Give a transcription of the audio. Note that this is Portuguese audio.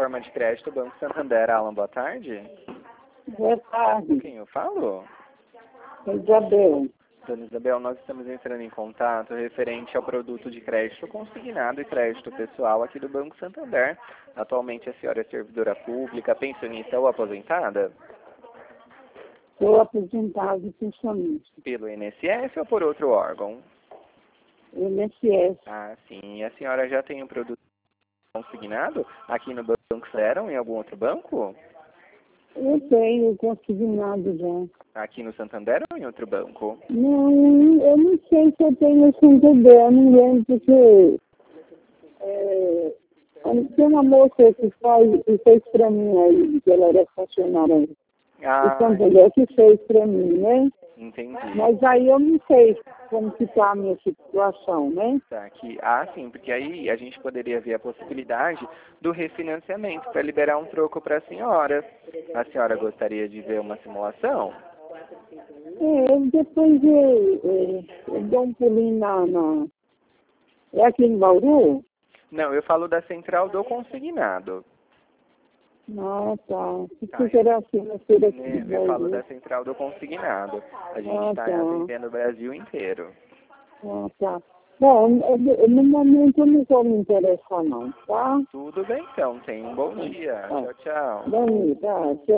plataforma de crédito Banco Santander. Alan, boa tarde. Boa tarde, Quem eu falo? Isabel. Dona Isabel, nós estamos entrando em contato referente ao produto de crédito consignado e crédito pessoal aqui do Banco Santander. Atualmente a senhora é servidora pública, pensionista ou aposentada? Sou aposentado e pensionista. Pelo INSS ou por outro órgão? INSS. Ah, sim. E a senhora já tem um produto consignado aqui no Banco Zero, em algum outro banco? Eu tenho consignado já. Aqui no Santander ou em outro banco? Não, eu não sei se eu tenho esse entender, eu não lembro porque tem uma moça que fez para mim aí, que ela era funcionária do Ah, Santander, que fez para mim, né? entendi. Mas aí eu não sei como que está a minha situação, né? Tá aqui. Ah, sim, porque aí a gente poderia ver a possibilidade do refinanciamento para liberar um troco para a senhora. A senhora gostaria de ver uma simulação? Depois eu dou um pulinho É aqui em Bauru? Não, eu falo da central do consignado. Ah, tá. Se Tá, quiser assim, na feira aqui de eu falo da Bauru. central do consignado. A gente Ah, está tá. atendendo o Brasil inteiro. Ah, tá. Bom, no momento eu não vou me interessar não, tá? Tudo bem então, tenha um bom dia. Tá. Tchau, tchau. Dani, tá.